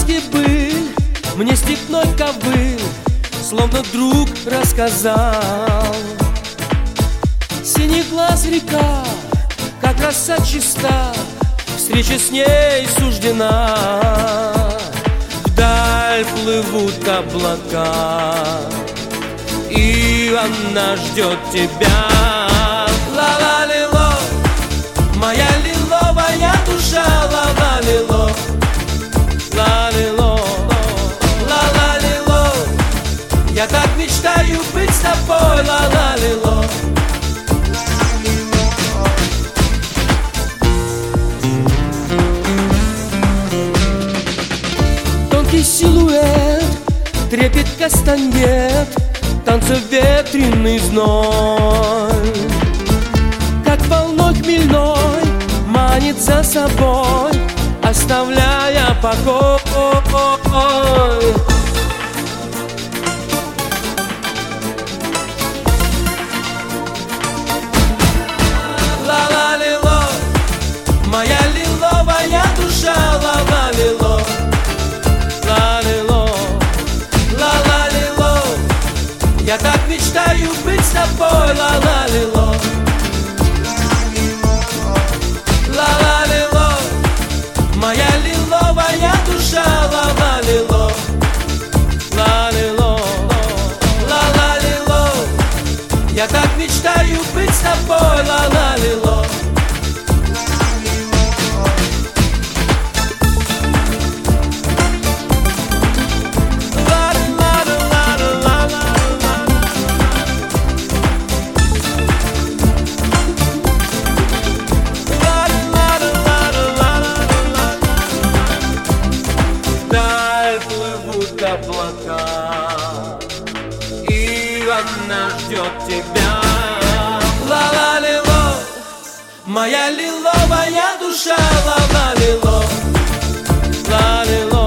сказки быль мне степной ковыль словно друг рассказал. Синий глаз река, как роса чиста, встреча с ней суждена. Вдаль плывут облака, и она ждет тебя. Ла-ла-ли-ло, моя лиловая душа, ла-ла-ли-ло, ла-ли-ло, ла-ла-ли-ло. Я так мечтаю быть с тобой, ла-ла-ли-ло. Тонкий силуэт, трепет кастаньет, танца ветреный зной, как волной хмельной манит за собой, оставляя покой. Ла-ла-ли-ло, моя лиловая душа, ла-ла-ли-ло, ла-ли-ло, ла-ла-ли-ло. Я так мечтаю быть с тобой, ла-ла-ли-ло, ла-ла-ли-ло, моя лиловая душа, ла-ла-ли-ло, ла-ли-ло, ла-ла-ли-ло. Я так мечтаю быть с тобой, ла-ла-ли-ло. Плывут облака, и она ждет тебя. Ла-ла-ли-ло, моя лиловая душа, ла-ла-ли-ло, ла-ли-ло,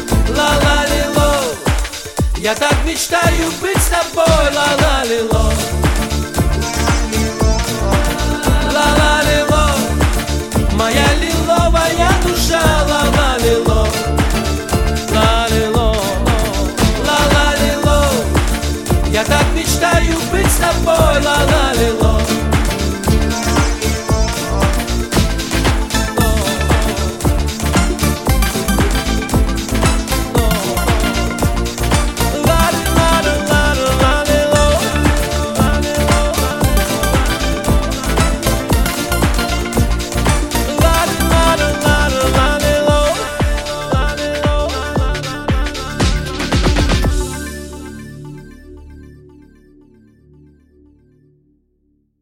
ла-ла-ли-ло. Я так мечтаю быть с тобой, ла-ла-ли-ло.